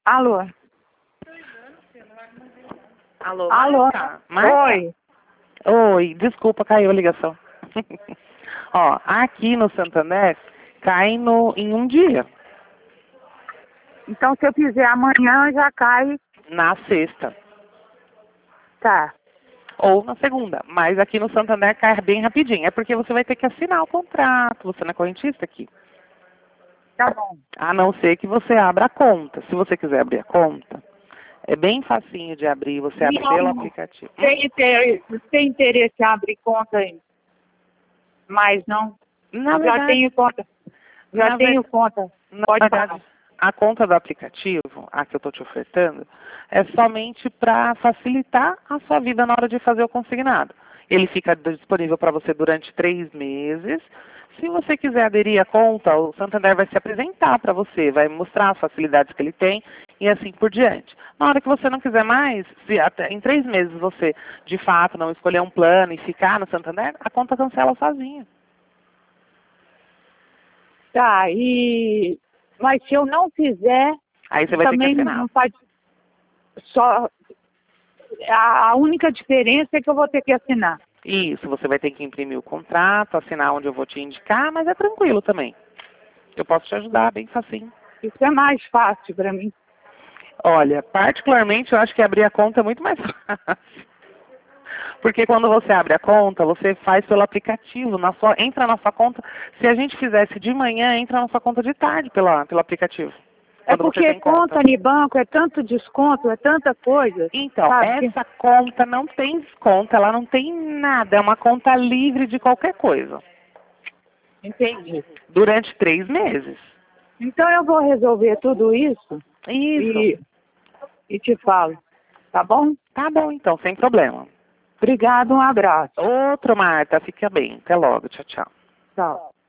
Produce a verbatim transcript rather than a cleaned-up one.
Alô? Alô, Alô? Marta? Marta? Oi. Oi, desculpa, caiu a ligação. Ó, aqui no Santander, cai no, em um dia, Então, se eu fizer amanhã, já cai. na sexta, Tá. ou na segunda. Mas aqui no Santander cai bem rapidinho. É porque você vai ter que assinar o contrato, você não é correntista aqui. Tá bom. A não ser que você abra a conta. Se você quiser abrir a conta, é bem facinho de abrir, você abre pelo Não, aplicativo. Hum? tem interesse, tem interesse em abrir conta aí. Mas não. Na Já verdade, tenho conta. Já na tenho ver- conta. na Pode verdade, dar. a conta do aplicativo, a que eu estou te ofertando, é somente para facilitar a sua vida na hora de fazer o consignado. Ele fica disponível para você durante três meses. Se você quiser aderir à conta, o Santander vai se apresentar para você, vai mostrar as facilidades que ele tem e assim por diante. Na hora que você não quiser mais, se até em três meses você de fato não escolher um plano e ficar no Santander, a conta cancela sozinha. Tá, e... Mas se eu não fizer, Aí você vai ter que também assinar. não faz... Só... A a única diferença é que eu vou ter que assinar. Isso, você vai ter que imprimir o contrato, assinar onde eu vou te indicar, mas é tranquilo também. Eu posso te ajudar, bem facinho. Isso é mais fácil para mim. Olha, particularmente eu acho que abrir a conta é muito mais fácil. Porque quando você abre a conta, você faz pelo aplicativo, na sua, entra na sua conta. Se a gente fizesse de manhã, entra na sua conta de tarde pela, pelo aplicativo. É Quando você porque tem conta. conta de banco é tanto desconto, é tanta coisa. Então, Sabe? essa conta não tem desconto, ela não tem nada, é uma conta livre de qualquer coisa. Entendi. Durante três meses. Então eu vou resolver tudo isso Isso. e, e te falo. Tá bom? Tá bom, então, sem problema. Obrigado, um abraço. Outro, Marta, fica bem. Até logo. Tchau, tchau. Tchau.